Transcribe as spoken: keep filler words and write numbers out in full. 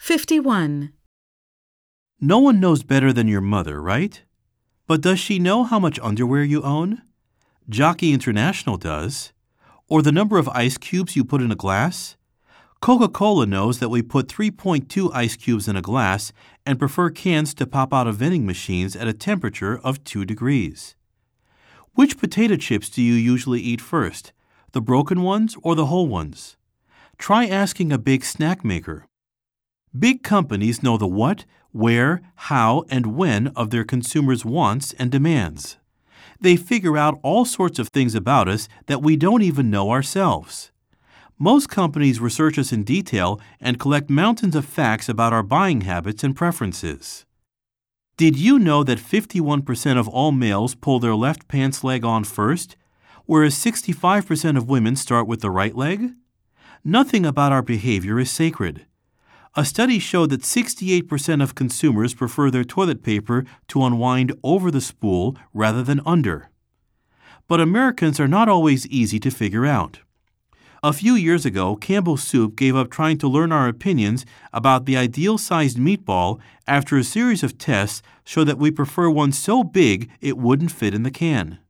fifty-one. No one knows better than your mother, right? But does she know how much underwear you own? Jockey International does. Or the number of ice cubes you put in a glass? Coca-Cola knows that we put three point two ice cubes in a glass and prefer cans to pop out of vending machines at a temperature of two degrees. Which potato chips do you usually eat first, the broken ones or the whole ones? Try asking a big snack maker. Big companies know the what, where, how, and when of their consumers' wants and demands. They figure out all sorts of things about us that we don't even know ourselves. Most companies research us in detail and collect mountains of facts about our buying habits and preferences. Did you know that fifty-one percent of all males pull their left pants leg on first, whereas sixty-five percent of women start with the right leg? Nothing about our behavior is sacred. A study showed that sixty-eight percent of consumers prefer their toilet paper to unwind over the spool rather than under. But Americans are not always easy to figure out. A few years ago, Campbell's Soup gave up trying to learn our opinions about the ideal-sized meatball after a series of tests showed that we prefer one so big it wouldn't fit in the can.